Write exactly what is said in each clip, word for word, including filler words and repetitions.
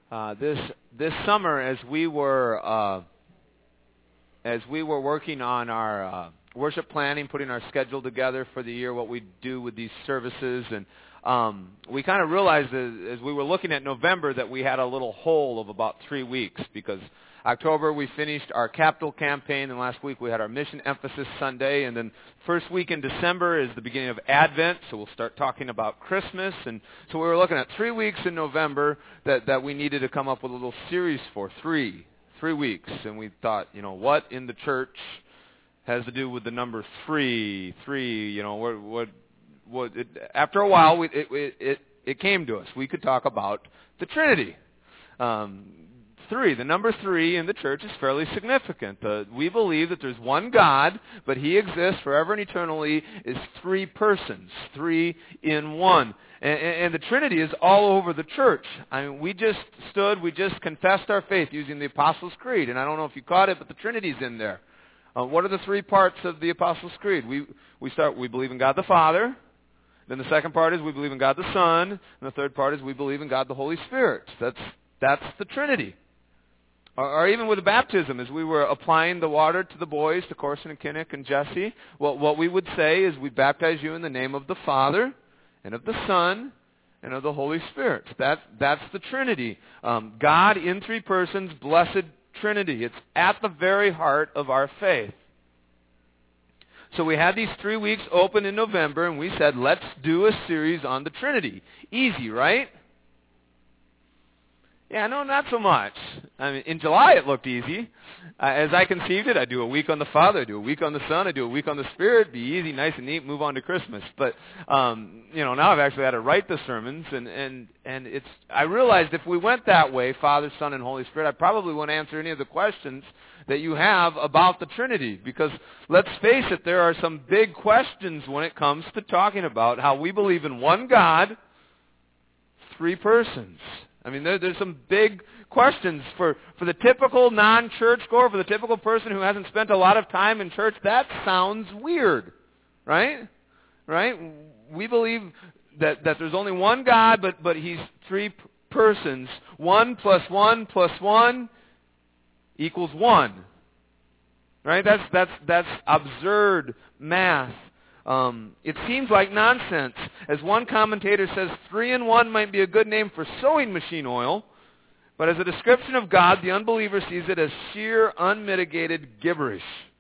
Uh, this this summer, as we were uh, as we were working on our uh, worship planning, putting our schedule together for the year, what we do with these services, and um, we kind of realized as, as we were looking at November that we had a little hole of about three weeks because October we finished our capital campaign, and last week we had our mission emphasis Sunday, and then first week in December is the beginning of Advent, so we'll start talking about Christmas, and so we were looking at three weeks in November that, that we needed to come up with a little series for, three, three weeks, and we thought, you know, what in the church has to do with the number three, three, you know, what, what, what it, after a while we, it, it, it, it came to us. We could talk about the Trinity. Um, Three, the number three in the church is fairly significant. Uh, we believe that there's one God, but He exists forever and eternally as three persons, three in one. And, and the Trinity is all over the church. I mean, we just stood, we just confessed our faith using the Apostles' Creed, and I don't know if you caught it, but the Trinity's in there. Uh, what are the three parts of the Apostles' Creed? We we start, we believe in God the Father. Then the second part is we believe in God the Son, and the third part is we believe in God the Holy Spirit. That's that's the Trinity. Or even with the baptism, as we were applying the water to the boys, to Corson and Kinnick and Jesse, well, what we would say is we baptize you in the name of the Father, and of the Son, and of the Holy Spirit. That, that's the Trinity. Um, God in three persons, blessed Trinity. It's at the very heart of our faith. So we had these three weeks open in November, and we said, let's do a series on the Trinity. Easy, right? Yeah, no, not so much. I mean, in July it looked easy. Uh, as I conceived it, I do a week on the Father, I do a week on the Son, I do a week on the Spirit. Be easy, nice and neat, move on to Christmas. But um, you know, now I've actually had to write the sermons, and and and it's. I realized if we went that way, Father, Son, and Holy Spirit, I probably wouldn't answer any of the questions that you have about the Trinity. Because let's face it, there are some big questions when it comes to talking about how we believe in one God, three persons. I mean, there, there's some big questions for, for the typical non-church goer, for the typical person who hasn't spent a lot of time in church. That sounds weird, right? Right? We believe that, that there's only one God, but, but He's three p- persons. One plus one plus one equals one. Right? That's, that's, that's absurd math. Um, it seems like nonsense. As one commentator says, three in one might be a good name for sewing machine oil, but as a description of God, the unbeliever sees it as sheer, unmitigated gibberish.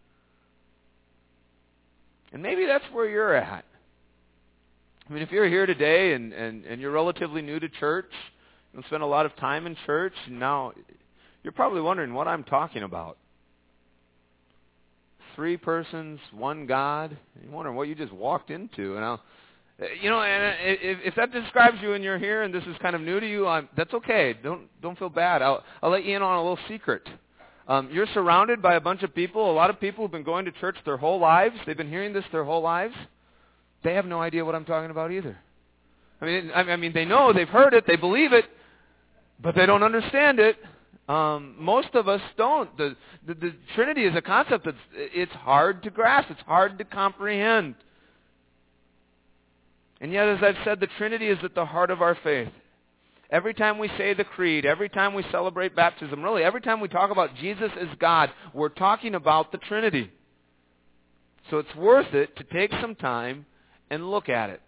And maybe that's where you're at. I mean, if you're here today and, and, and you're relatively new to church, you don't spend a lot of time in church, and now you're probably wondering what I'm talking about. Three persons, one God. You're wondering what you just walked into. And I'll, you know, and if, if that describes you and you're here and this is kind of new to you, I'm, that's okay. Don't don't feel bad. I'll I'll let you in on a little secret. Um, you're surrounded by a bunch of people. A lot of people who've been going to church their whole lives. They've been hearing this their whole lives. They have no idea what I'm talking about either. I mean, I, I mean, they know, they've heard it, they believe it, but they don't understand it. Um, most of us don't. The, the, the Trinity is a concept that's it's hard to grasp. It's hard to comprehend. And yet, as I've said, the Trinity is at the heart of our faith. Every time we say the creed, every time we celebrate baptism, really, every time we talk about Jesus as God, we're talking about the Trinity. So it's worth it to take some time and look at it.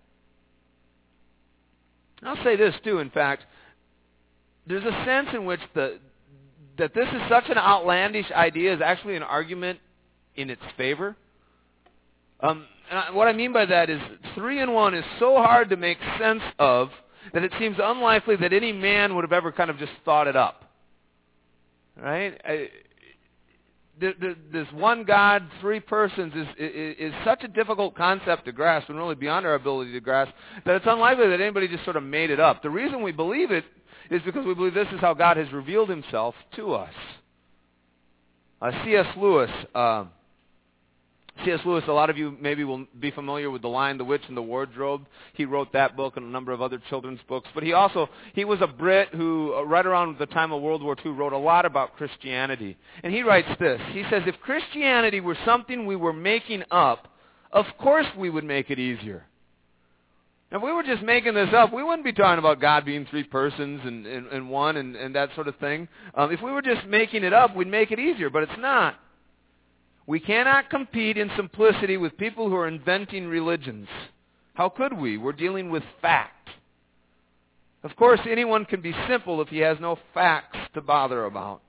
I'll say this, too, in fact. There's a sense in which the that this is such an outlandish idea is actually an argument in its favor. Um, and I, what I mean by that is three in one is so hard to make sense of that it seems unlikely that any man would have ever kind of just thought it up. Right? I, the, the, this one God, three persons is, is, is such a difficult concept to grasp and really beyond our ability to grasp that it's unlikely that anybody just sort of made it up. The reason we believe it is because we believe this is how God has revealed Himself to us. Uh, C S. Lewis, uh, C S. Lewis, a lot of you maybe will be familiar with The Lion, the Witch, and the Wardrobe. He wrote that book and a number of other children's books. But he also, he was a Brit who, uh, right around the time of World War Two, wrote a lot about Christianity. And he writes this. He says, if Christianity were something we were making up, of course we would make it easier. If we were just making this up, we wouldn't be talking about God being three persons and, and, and one and, and that sort of thing. Um, if we were just making it up, we'd make it easier, but it's not. We cannot compete in simplicity with people who are inventing religions. How could we? We're dealing with fact. Of course, anyone can be simple if he has no facts to bother about.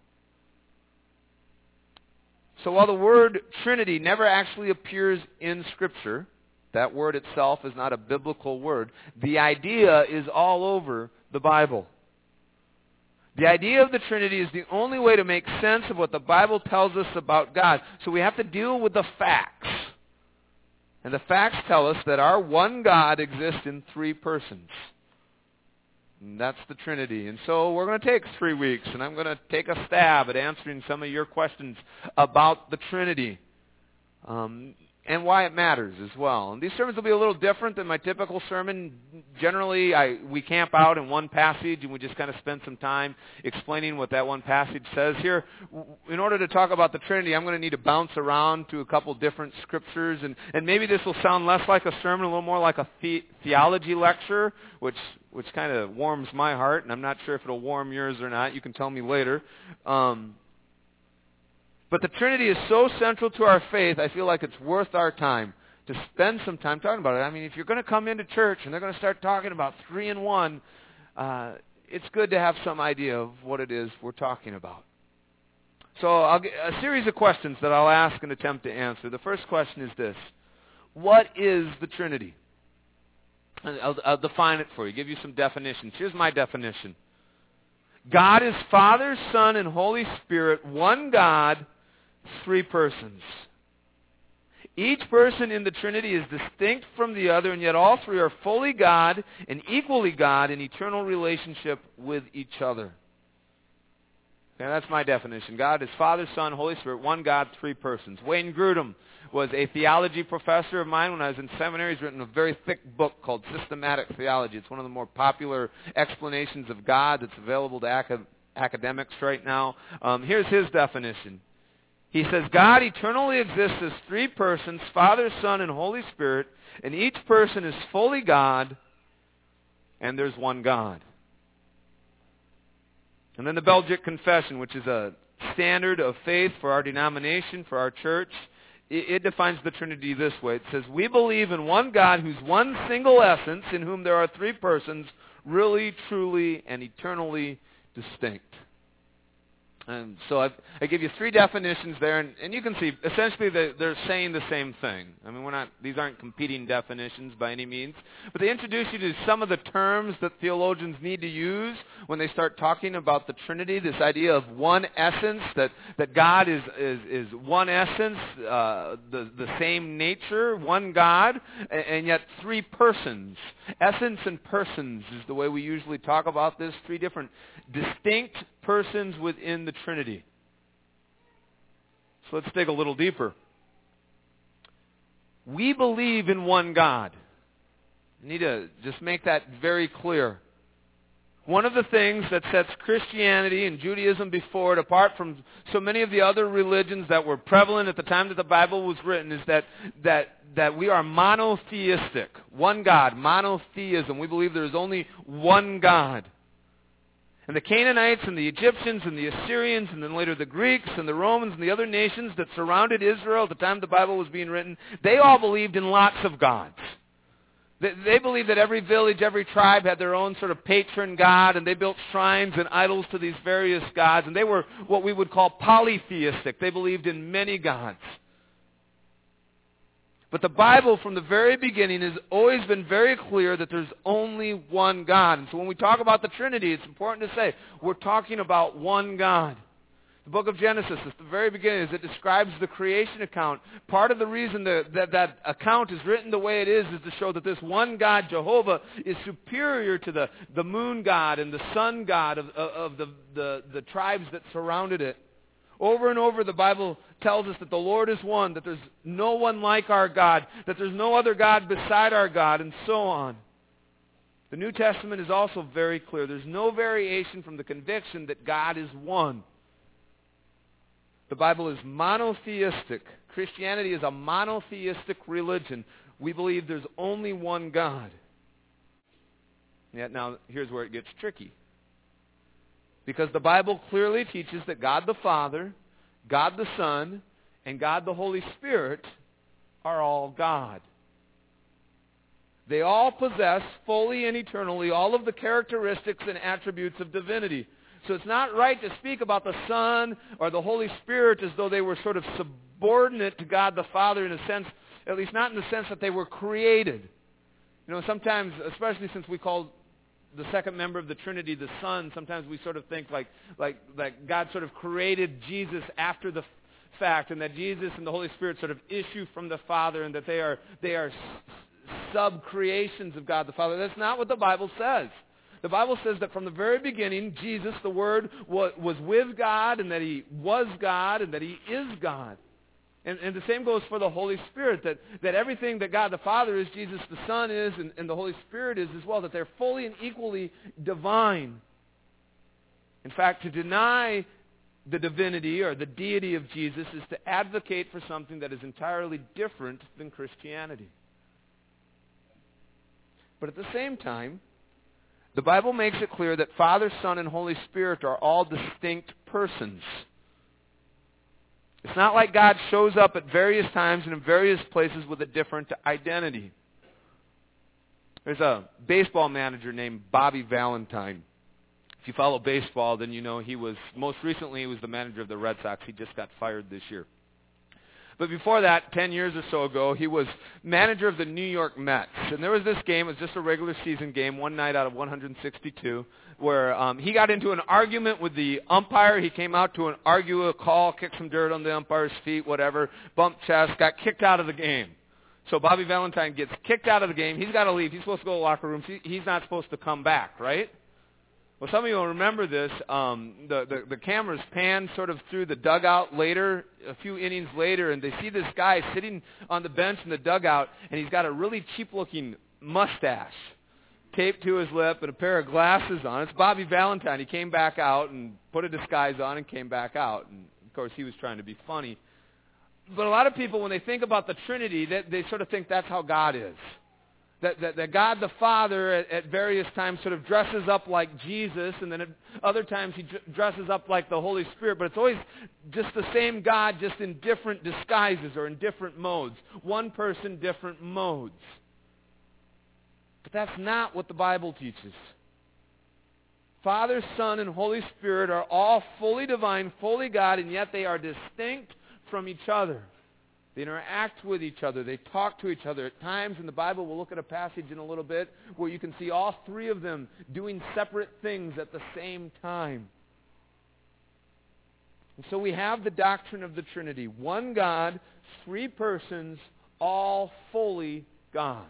So while the word Trinity never actually appears in Scripture, that word itself is not a biblical word, the idea is all over the Bible. The idea of the Trinity is the only way to make sense of what the Bible tells us about God. So we have to deal with the facts. And the facts tell us that our one God exists in three persons. And that's the Trinity. And so we're going to take three weeks, and I'm going to take a stab at answering some of your questions about the Trinity. Um, and why it matters as well. And these sermons will be a little different than my typical sermon. Generally, I, we camp out in one passage and we just kind of spend some time explaining what that one passage says. Here, in order to talk about the Trinity, I'm going to need to bounce around to a couple different scriptures. And, and maybe this will sound less like a sermon, a little more like a the- theology lecture, which, which kind of warms my heart. And I'm not sure if it'll warm yours or not. You can tell me later. Um, But the Trinity is so central to our faith, I feel like it's worth our time to spend some time talking about it. I mean, if you're going to come into church and they're going to start talking about three in one, uh, it's good to have some idea of what it is we're talking about. So I'll get a series of questions that I'll ask and attempt to answer. The first question is this: what is the Trinity? And I'll, I'll define it for you, give you some definitions. Here's my definition. God is Father, Son, and Holy Spirit, one God, three persons. Each person in the Trinity is distinct from the other, and yet all three are fully God and equally God in eternal relationship with each other. Okay, that's my definition. God is Father, Son, Holy Spirit, one God, three persons. Wayne Grudem was a theology professor of mine when I was in seminary. He's written a very thick book called Systematic Theology. It's one of the more popular explanations of God that's available to acad- academics right now. Um, here's his definition. He says, God eternally exists as three persons, Father, Son, and Holy Spirit, and each person is fully God, and there's one God. And then the Belgic Confession, which is a standard of faith for our denomination, for our church, it, it defines the Trinity this way. It says, we believe in one God who's one single essence, in whom there are three persons, really, truly, and eternally distinct. And so I, I give you three definitions there, and, and you can see essentially they, they're saying the same thing. I mean, we're not; these aren't competing definitions by any means, but they introduce you to some of the terms that theologians need to use when they start talking about the Trinity. This idea of one essence, that, that God is is, is one essence, uh, the the same nature, one God, and, and yet three persons. Essence and persons is the way we usually talk about this. Three different distinct persons within the Trinity. So let's dig a little deeper. We believe in one God. I need to just make that very clear. One of the things that sets Christianity and Judaism before it, apart from so many of the other religions that were prevalent at the time that the Bible was written, is that that that we are monotheistic. One God, monotheism. We believe there is only one God. And the Canaanites and the Egyptians and the Assyrians and then later the Greeks and the Romans and the other nations that surrounded Israel at the time the Bible was being written, they all believed in lots of gods. They, they believed that every village, every tribe had their own sort of patron god, and they built shrines and idols to these various gods. And they were what we would call polytheistic. They believed in many gods. But the Bible from the very beginning has always been very clear that there's only one God. And so when we talk about the Trinity, it's important to say we're talking about one God. The book of Genesis, at the very beginning, as it describes the creation account, part of the reason that, that that account is written the way it is is to show that this one God, Jehovah, is superior to the, the moon god and the sun god of, of, of the, the, the tribes that surrounded it. Over and over, the Bible tells us that the Lord is one, that there's no one like our God, that there's no other God beside our God, and so on. The New Testament is also very clear. There's no variation from the conviction that God is one. The Bible is monotheistic. Christianity is a monotheistic religion. We believe there's only one God. Yet now, here's where it gets tricky. Because the Bible clearly teaches that God the Father, God the Son, and God the Holy Spirit are all God. They all possess fully and eternally all of the characteristics and attributes of divinity. So it's not right to speak about the Son or the Holy Spirit as though they were sort of subordinate to God the Father in a sense, at least not in the sense that they were created. You know, sometimes, especially since we call the second member of the Trinity the Son, sometimes we sort of think like, like, like God sort of created Jesus after the fact, and that Jesus and the Holy Spirit sort of issue from the Father, and that they are, they are sub-creations of God the Father. That's not what the Bible says. The Bible says that from the very beginning, Jesus, the Word, was, was with God, and that He was God, and that He is God. And, and the same goes for the Holy Spirit, that, that everything that God the Father is, Jesus the Son is, and, and the Holy Spirit is as well, that they're fully and equally divine. In fact, to deny the divinity or the deity of Jesus is to advocate for something that is entirely different than Christianity. But at the same time, the Bible makes it clear that Father, Son, and Holy Spirit are all distinct persons. It's not like God shows up at various times and in various places with a different identity. There's a baseball manager named Bobby Valentine. If you follow baseball, then you know he was, most recently he was the manager of the Red Sox. He just got fired this year. But before that, ten years or so ago, he was manager of the New York Mets. And there was this game, it was just a regular season game, one night out of one hundred sixty-two, where um, he got into an argument with the umpire. He came out to an argue a call, kicked some dirt on the umpire's feet, whatever, bumped chest, got kicked out of the game. So Bobby Valentine gets kicked out of the game. He's got to leave. He's supposed to go to the locker room. He, he's not supposed to come back, right? Well, some of you will remember this. Um, the, the, the cameras pan sort of through the dugout later, a few innings later, and they see this guy sitting on the bench in the dugout, and he's got a really cheap-looking mustache taped to his lip and a pair of glasses on. It's Bobby Valentine. He came back out and put a disguise on and came back out. And, of course, he was trying to be funny. But a lot of people, when they think about the Trinity, they, they sort of think that's how God is. That, that, that God the Father at, at various times sort of dresses up like Jesus, and then at other times he dresses up like the Holy Spirit, but it's always just the same God, just in different disguises or in different modes. One person, different modes. But that's not what the Bible teaches. Father, Son, and Holy Spirit are all fully divine, fully God, and yet they are distinct from each other. They interact with each other. They talk to each other. At times in the Bible, we'll look at a passage in a little bit where you can see all three of them doing separate things at the same time. And so we have the doctrine of the Trinity. One God, three persons, all fully God.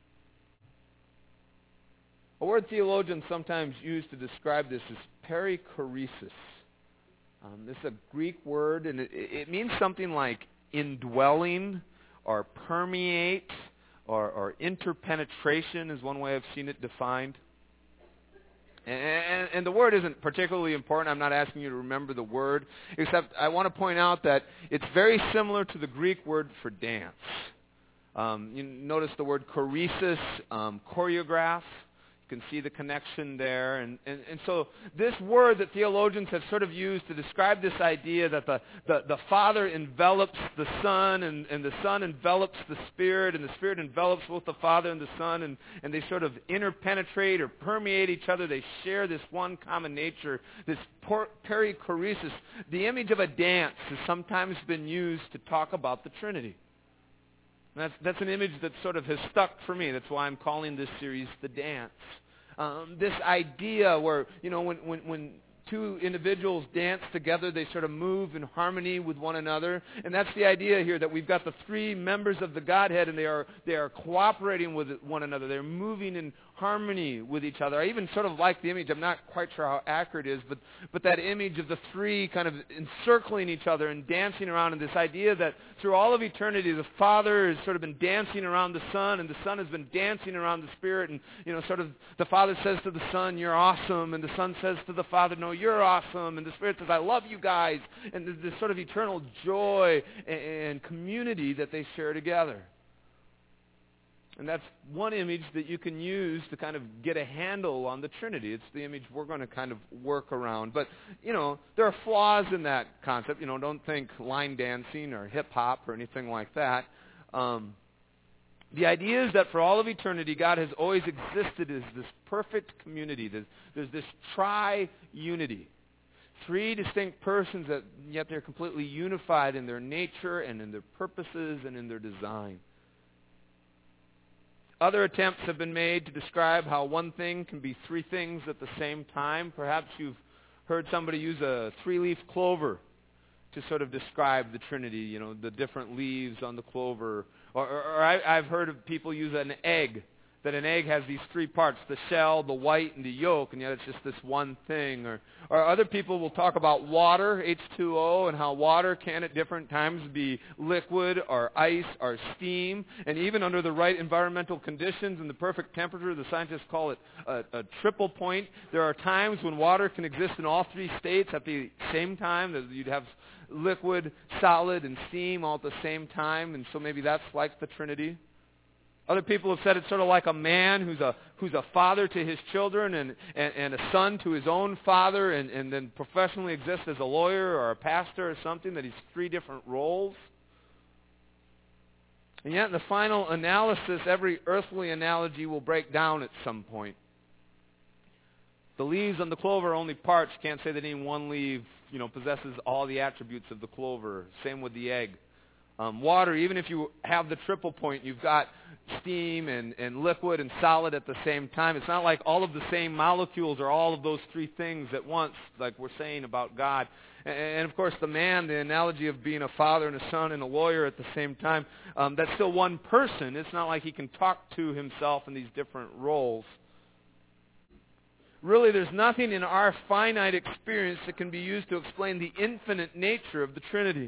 A word theologians sometimes use to describe this is perichoresis. Um, this is a Greek word, and it, it means something like indwelling or permeate or, or interpenetration is one way I've seen it defined. And, and, and the word isn't particularly important. I'm not asking you to remember the word, except I want to point out that it's very similar to the Greek word for dance. Um, you notice the word choresis, um, choreograph. You can see the connection there. And, and, and so this word that theologians have sort of used to describe this idea that the, the, the Father envelops the Son, and, and the Son envelops the Spirit, and the Spirit envelops both the Father and the Son, and, and they sort of interpenetrate or permeate each other. They share this one common nature, this per- perichoresis. The image of a dance has sometimes been used to talk about the Trinity. That's, that's an image that sort of has stuck for me. That's why I'm calling this series The Dance. Um, this idea where, you know, when, when, when two individuals dance together, they sort of move in harmony with one another. And that's the idea here, that we've got the three members of the Godhead, and they are, they are cooperating with one another. They're moving in harmony with each other. I even sort of like the image. I'm not quite sure how accurate it is, but, but that image of the three kind of encircling each other and dancing around, and this idea that through all of eternity, the Father has sort of been dancing around the Son, and the Son has been dancing around the Spirit, and, you know, sort of the Father says to the Son, "You're awesome," and the Son says to the Father, "No, you're awesome," and the Spirit says, "I love you guys," and there's this sort of eternal joy and community that they share together. And that's one image that you can use to kind of get a handle on the Trinity. It's the image we're going to kind of work around. But, you know, there are flaws in that concept. You know, don't think line dancing or hip-hop or anything like that. Um, the idea is that for all of eternity, God has always existed as this perfect community. There's, there's this tri-unity. Three distinct persons, that yet they're completely unified in their nature and in their purposes and in their design. Other attempts have been made to describe how one thing can be three things at the same time. Perhaps you've heard somebody use a three-leaf clover to sort of describe the Trinity, you know, the different leaves on the clover. Or, or, or I, I've heard of people use an egg, that an egg has these three parts, the shell, the white, and the yolk, and yet it's just this one thing. Or, or other people will talk about water, H two O, and how water can at different times be liquid or ice or steam. And even under the right environmental conditions and the perfect temperature, the scientists call it a, a triple point. There are times when water can exist in all three states at the same time. That you'd have liquid, solid, and steam all at the same time. And so maybe that's like the Trinity. Other people have said it's sort of like a man who's a who's a father to his children and, and, and a son to his own father and, and then professionally exists as a lawyer or a pastor or something, that he's three different roles. And yet in the final analysis, every earthly analogy will break down at some point. The leaves on the clover are only parts. You can't say that any one leaf, you know, possesses all the attributes of the clover. Same with the egg. Um, water, even if you have the triple point, you've got steam and, and liquid and solid at the same time. It's not like all of the same molecules are all of those three things at once, like we're saying about God. And, and of course, the man, the analogy of being a father and a son and a lawyer at the same time, um, that's still one person. It's not like he can talk to himself in these different roles. Really, there's nothing in our finite experience that can be used to explain the infinite nature of the Trinity.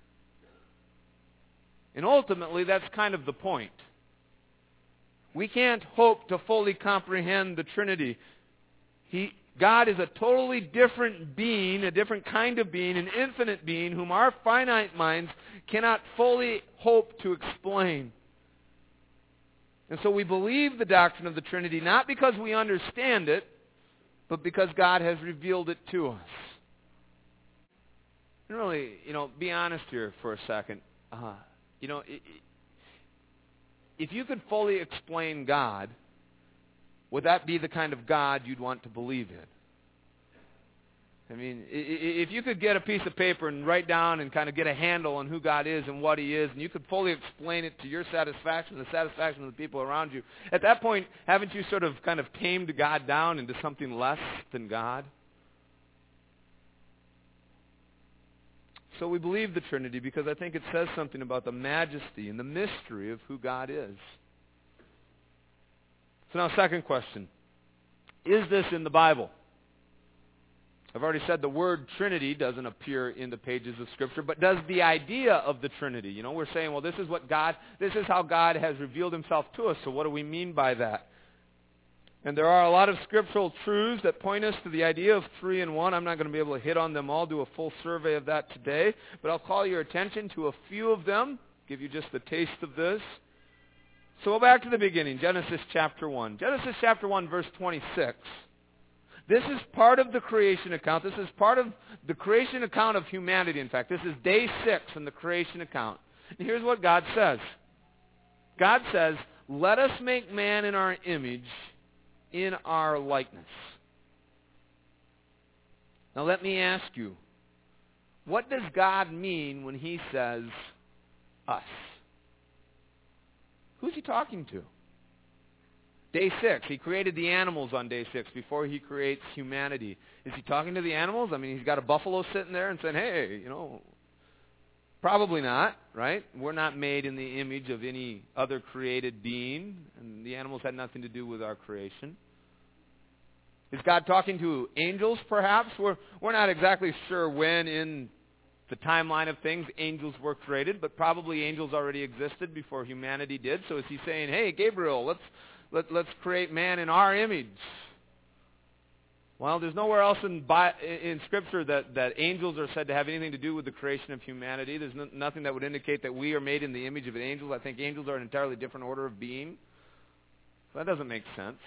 And ultimately, that's kind of the point. We can't hope to fully comprehend the Trinity. He, God is a totally different being, a different kind of being, an infinite being, whom our finite minds cannot fully hope to explain. And so we believe the doctrine of the Trinity not because we understand it, but because God has revealed it to us. And really, you know, be honest here for a second. Uh, You know, if you could fully explain God, would that be the kind of God you'd want to believe in? I mean, if you could get a piece of paper and write down and kind of get a handle on who God is and what He is, and you could fully explain it to your satisfaction, the satisfaction of the people around you, at that point, haven't you sort of kind of tamed God down into something less than God? So we believe the Trinity because I think it says something about the majesty and the mystery of who God is. So now, second question. Is this in the Bible? I've already said the word Trinity doesn't appear in the pages of Scripture, but does the idea of the Trinity? You know, we're saying, well, this is what God, this is how God has revealed Himself to us, so what do we mean by that? And there are a lot of scriptural truths that point us to the idea of three in one. I'm not going to be able to hit on them all, do a full survey of that today, but I'll call your attention to a few of them, give you just a taste of this. So go back to the beginning, Genesis chapter one. Genesis chapter one, verse twenty-six. This is part of the creation account. This is part of the creation account of humanity, in fact. This is day six in the creation account. And here's what God says. God says, "Let us make man in our image, in our likeness." Now let me ask you, what does God mean when He says us? Who's He talking to? Day six, He created the animals on day six before He creates humanity. Is He talking to the animals? I mean, He's got a buffalo sitting there and saying, hey, you know, probably not, right? We're not made in the image of any other created being, and the animals had nothing to do with our creation. Is God talking to angels, perhaps? We're, we're not exactly sure when in the timeline of things angels were created, but probably angels already existed before humanity did. So is He saying, hey, Gabriel, let's, let, let's create man in our image? Well, there's nowhere else in, in Scripture that, that angels are said to have anything to do with the creation of humanity. There's no, nothing that would indicate that we are made in the image of an angel. I think angels are an entirely different order of being. That doesn't make sense.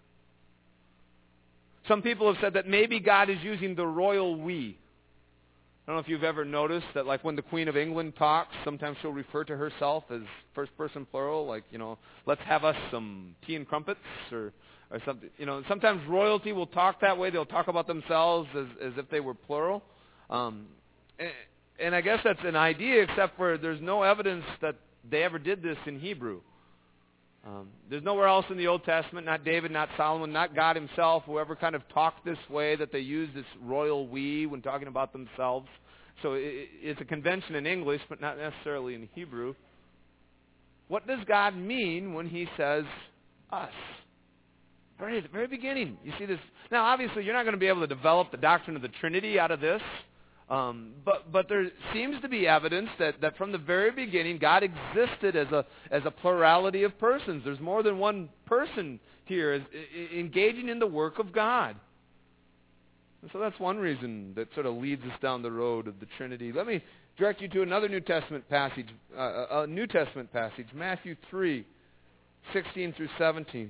Some people have said that maybe God is using the royal we. I don't know if you've ever noticed that, like, when the Queen of England talks, sometimes she'll refer to herself as first person plural, like, you know, let's have us some tea and crumpets, or, or something. You know, sometimes royalty will talk that way. They'll talk about themselves as, as if they were plural. Um, and, and I guess that's an idea, except for there's no evidence that they ever did this in Hebrew. Um, there's nowhere else in the Old Testament, not David, not Solomon, not God himself, whoever kind of talked this way, that they use this royal we when talking about themselves. So it, it's a convention in English, but not necessarily in Hebrew. What does God mean when he says us? Very, at the very beginning, you see this. Now, obviously, you're not going to be able to develop the doctrine of the Trinity out of this. Um, but but there seems to be evidence that, that from the very beginning, God existed as a as a plurality of persons. There's more than one person here is, is engaging in the work of God. And so that's one reason that sort of leads us down the road of the Trinity. Let me direct you to another New Testament passage, uh, a New Testament passage, Matthew three, sixteen through seventeen.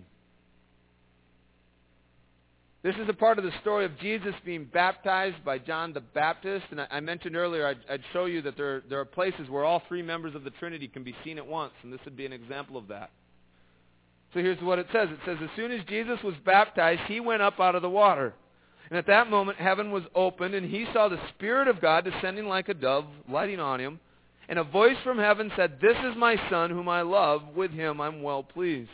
This is a part of the story of Jesus being baptized by John the Baptist. And I, I mentioned earlier, I'd, I'd show you that there, there are places where all three members of the Trinity can be seen at once. And this would be an example of that. So here's what it says. It says, as soon as Jesus was baptized, he went up out of the water. And at that moment, heaven was opened, and he saw the Spirit of God descending like a dove, lighting on him. And a voice from heaven said, this is my Son, whom I love. With him I'm well pleased.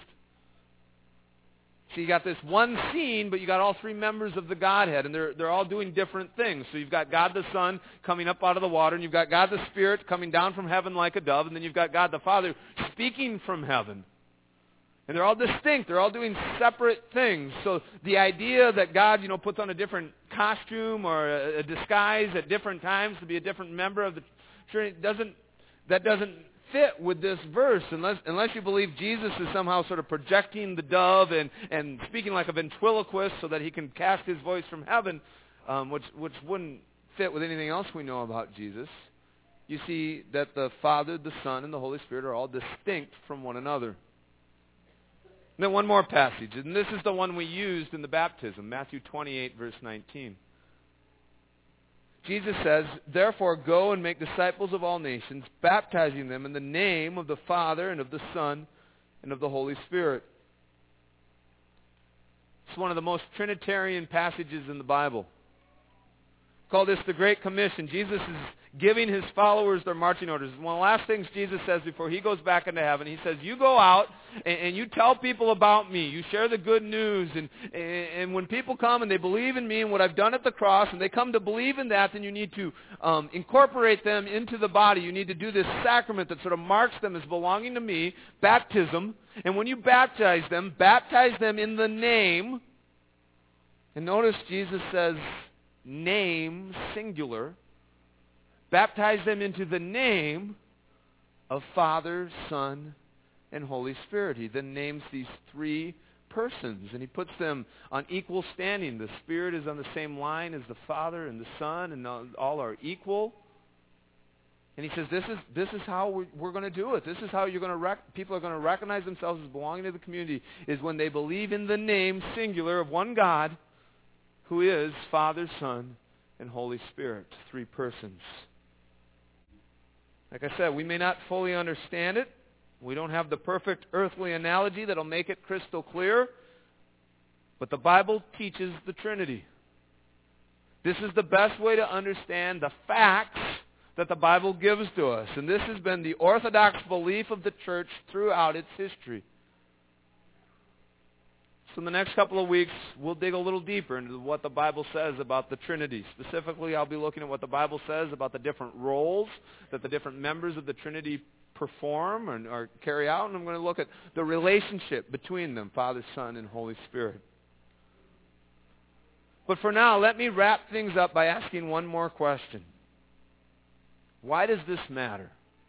So you got this one scene, but you got all three members of the Godhead, and they're they're all doing different things. So you've got God the Son coming up out of the water, and you've got God the Spirit coming down from heaven like a dove, and then you've got God the Father speaking from heaven. And they're all distinct. They're all doing separate things. So the idea that God, you know, puts on a different costume or a, a disguise at different times to be a different member of the Trinity doesn't that doesn't fit with this verse unless unless you believe Jesus is somehow sort of projecting the dove and, and speaking like a ventriloquist so that he can cast his voice from heaven, um, which which wouldn't fit with anything else we know about Jesus. You see that the Father, the Son, and the Holy Spirit are all distinct from one another. And then one more passage, and this is the one we used in the baptism, Matthew twenty-eight, verse nineteen. Jesus says, therefore go and make disciples of all nations, baptizing them in the name of the Father and of the Son and of the Holy Spirit. It's one of the most Trinitarian passages in the Bible. Call this the Great Commission. Jesus is giving his followers their marching orders. One of the last things Jesus says before he goes back into heaven, he says, you go out and, and you tell people about me. You share the good news. And, and, and when people come and they believe in me and what I've done at the cross, and they come to believe in that, then you need to um, incorporate them into the body. You need to do this sacrament that sort of marks them as belonging to me, baptism. And when you baptize them, baptize them in the name. And notice Jesus says, name, singular. Baptize them into the name of Father, Son, and Holy Spirit. He then names these three persons, and he puts them on equal standing. The Spirit is on the same line as the Father and the Son, and all are equal. And he says, this is this is how we're, we're going to do it. This is how you're going to rec- people are going to recognize themselves as belonging to the community, is when they believe in the name, singular, of one God, who is Father, Son, and Holy Spirit, three persons. Like I said, we may not fully understand it. We don't have the perfect earthly analogy that'll make it crystal clear. But the Bible teaches the Trinity. This is the best way to understand the facts that the Bible gives to us. And this has been the orthodox belief of the church throughout its history. So in the next couple of weeks, we'll dig a little deeper into what the Bible says about the Trinity. Specifically, I'll be looking at what the Bible says about the different roles that the different members of the Trinity perform or, or carry out. And I'm going to look at the relationship between them, Father, Son, and Holy Spirit. But for now, let me wrap things up by asking one more question. Why does this matter?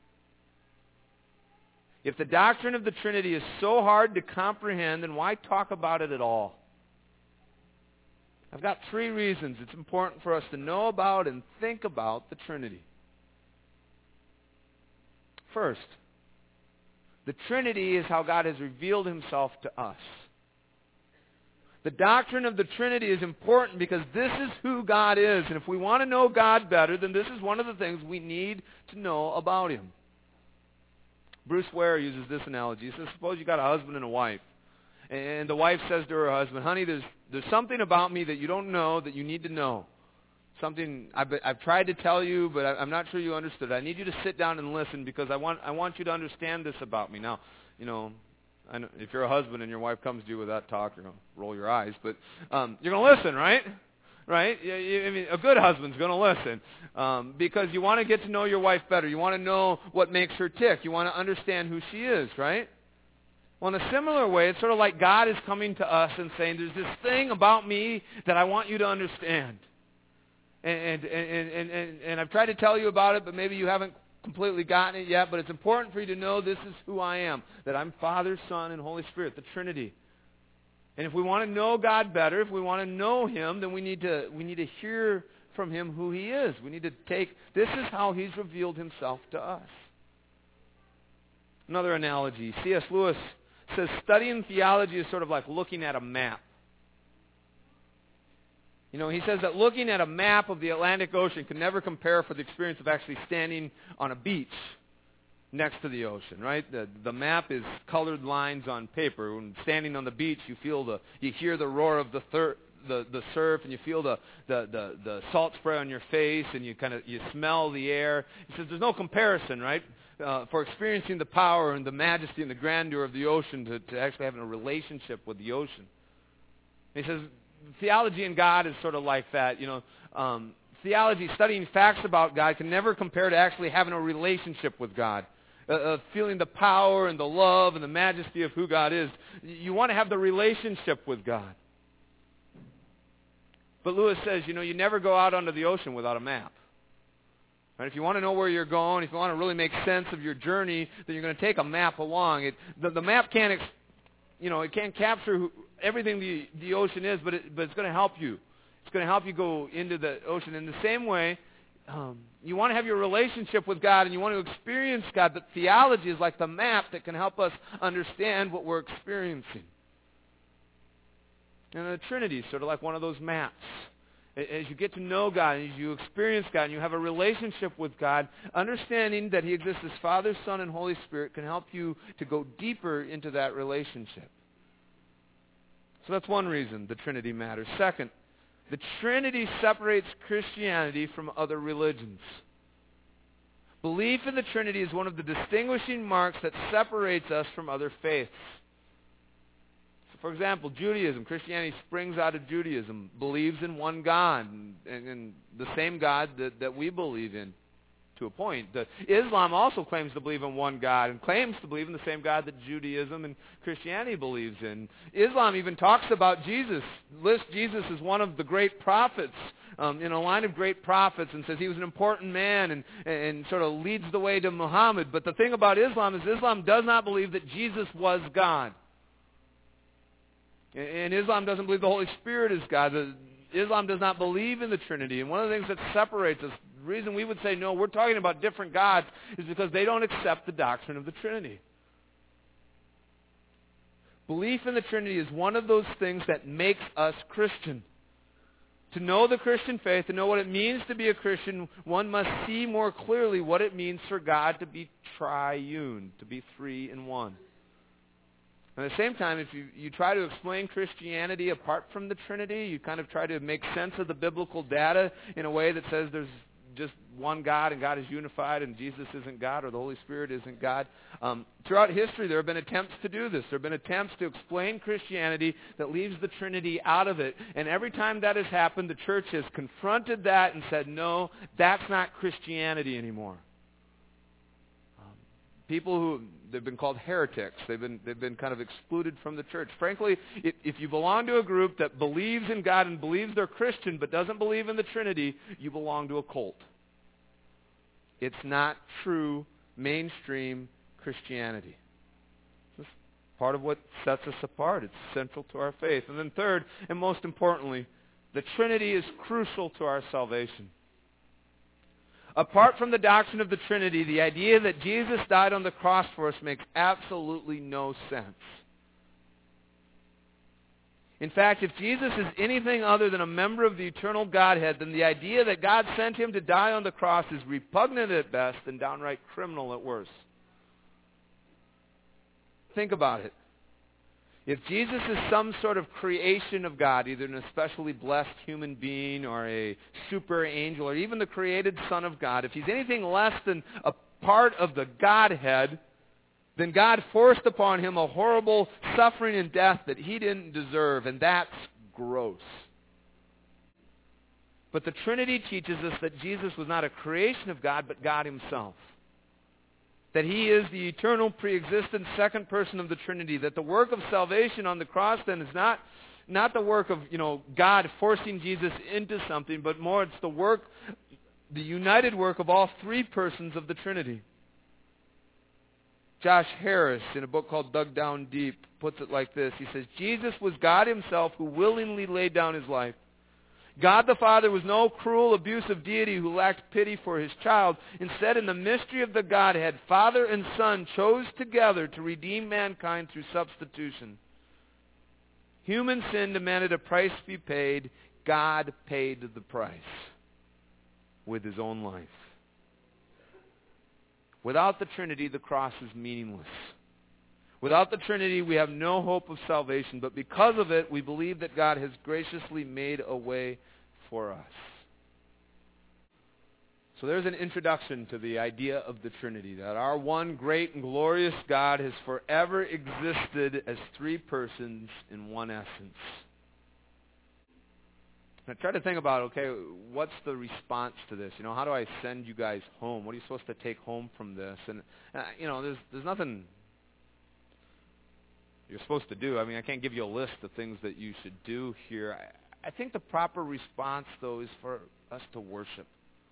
If the doctrine of the Trinity is so hard to comprehend, then why talk about it at all? I've got three reasons it's important for us to know about and think about the Trinity. First, the Trinity is how God has revealed himself to us. The doctrine of the Trinity is important because this is who God is. And if we want to know God better, then this is one of the things we need to know about Him. Bruce Ware uses this analogy. He says, suppose you got a husband and a wife. And the wife says to her husband, honey, there's, there's something about me that you don't know that you need to know. Something I've, I've tried to tell you, but I, I'm not sure you understood. I need you to sit down and listen because I want, I want you to understand this about me. Now, you know, I know if you're a husband and your wife comes to you with that talk, you're going to roll your eyes. But um, you're going to listen, right? Right? You, you, I mean, a good husband's going to listen um, because you want to get to know your wife better. You want to know what makes her tick. You want to understand who she is, right? Well, in a similar way, it's sort of like God is coming to us and saying, there's this thing about me that I want you to understand. And, and, and, and, and, and I've tried to tell you about it, but maybe you haven't completely gotten it yet, but it's important for you to know this is who I am, that I'm Father, Son, and Holy Spirit, the Trinity. And if we want to know God better, if we want to know Him, then we need to we need to hear from Him who He is. We need to take, this is how He's revealed Himself to us. Another analogy, C S Lewis says studying theology is sort of like looking at a map. You know, he says that looking at a map of the Atlantic Ocean can never compare for the experience of actually standing on a beach next to the ocean, right? The, the map is colored lines on paper. When standing on the beach, you feel the, you hear the roar of the thir- the, the surf, and you feel the, the, the, the salt spray on your face, and you kind of you smell the air. He says there's no comparison, right, uh, for experiencing the power and the majesty and the grandeur of the ocean to, to actually having a relationship with the ocean. And he says theology and God is sort of like that. You know, um, theology, studying facts about God, can never compare to actually having a relationship with God. Uh, uh, feeling the power and the love and the majesty of who God is. You want to have the relationship with God. But Lewis says, you know, you never go out onto the ocean without a map. Right? If you want to know where you're going, if you want to really make sense of your journey, then you're going to take a map along. It, the, the map can't, ex, you know, it can't capture who, everything the, the ocean is, but, it, but it's going to help you. It's going to help you go into the ocean. In the same way, Um, you want to have your relationship with God and you want to experience God, but theology is like the map that can help us understand what we're experiencing. And the Trinity is sort of like one of those maps. As you get to know God, as you experience God, and you have a relationship with God, understanding that He exists as Father, Son, and Holy Spirit can help you to go deeper into that relationship. So that's one reason the Trinity matters. Second, the Trinity separates Christianity from other religions. Belief in the Trinity is one of the distinguishing marks that separates us from other faiths. So for example, Judaism, Christianity springs out of Judaism, believes in one God, and, and, and the same God that, that we believe in to a point. The, Islam also claims to believe in one God and claims to believe in the same God that Judaism and Christianity believes in. Islam even talks about Jesus, lists Jesus as one of the great prophets um, in a line of great prophets, and says he was an important man and, and sort of leads the way to Muhammad. But the thing about Islam is Islam does not believe that Jesus was God. And Islam doesn't believe the Holy Spirit is God. Islam does not believe in the Trinity. And one of the things that separates us, the reason we would say, no, we're talking about different gods, is because they don't accept the doctrine of the Trinity. Belief in the Trinity is one of those things that makes us Christian. To know the Christian faith, to know what it means to be a Christian, one must see more clearly what it means for God to be triune, to be three in one. At the same time, if you, you try to explain Christianity apart from the Trinity, you kind of try to make sense of the biblical data in a way that says there's just one God and God is unified and Jesus isn't God or the Holy Spirit isn't God. Um, throughout history, there have been attempts to do this. There have been attempts to explain Christianity that leaves the Trinity out of it. And every time that has happened, the church has confronted that and said, no, that's not Christianity anymore. People who, they've been called heretics. They've been, they've been kind of excluded from the church. Frankly, if, if you belong to a group that believes in God and believes they're Christian but doesn't believe in the Trinity, you belong to a cult. It's not true mainstream Christianity. This is part of what sets us apart. It's central to our faith. And then third, and most importantly, the Trinity is crucial to our salvation. Apart from the doctrine of the Trinity, the idea that Jesus died on the cross for us makes absolutely no sense. In fact, if Jesus is anything other than a member of the eternal Godhead, then the idea that God sent him to die on the cross is repugnant at best and downright criminal at worst. Think about it. If Jesus is some sort of creation of God, either an especially blessed human being or a super angel or even the created Son of God, if he's anything less than a part of the Godhead, then God forced upon him a horrible suffering and death that he didn't deserve, and that's gross. But the Trinity teaches us that Jesus was not a creation of God, but God himself. That he is the eternal, pre-existent second person of the Trinity. That the work of salvation on the cross then is not, not the work of, you know, God forcing Jesus into something, but more it's the work, the united work of all three persons of the Trinity. Josh Harris, in a book called Dug Down Deep, puts it like this. He says, Jesus was God himself who willingly laid down his life. God the Father was no cruel, abusive deity who lacked pity for his child. Instead, in the mystery of the Godhead, Father and Son chose together to redeem mankind through substitution. Human sin demanded a price be paid. God paid the price with his own life. Without the Trinity, the cross is meaningless. Without the Trinity, we have no hope of salvation, but because of it, we believe that God has graciously made a way for us. So there's an introduction to the idea of the Trinity, that our one great and glorious God has forever existed as three persons in one essence. Now try to think about, okay, what's the response to this? You know, how do I send you guys home? What are you supposed to take home from this? And, uh, you know, there's there's nothing you're supposed to do. I mean, I can't give you a list of things that you should do here. I, I think the proper response, though, is for us to worship.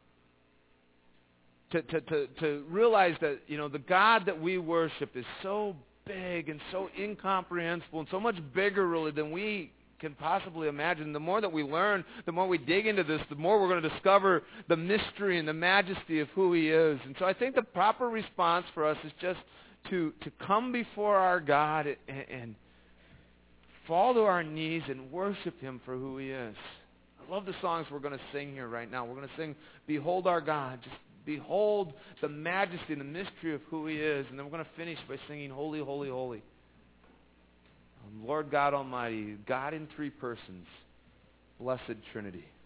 To, to, to, to realize that, you know, the God that we worship is so big and so incomprehensible and so much bigger, really, than we can possibly imagine. The more that we learn, the more we dig into this, the more we're going to discover the mystery and the majesty of who he is. And so I think the proper response for us is just to, to come before our God and, and fall to our knees and worship him for who he is. I love the songs we're going to sing here right now. We're going to sing, Behold Our God. Just behold the majesty and the mystery of who he is. And then we're going to finish by singing, Holy, Holy, Holy. Lord God Almighty, God in three persons, blessed Trinity.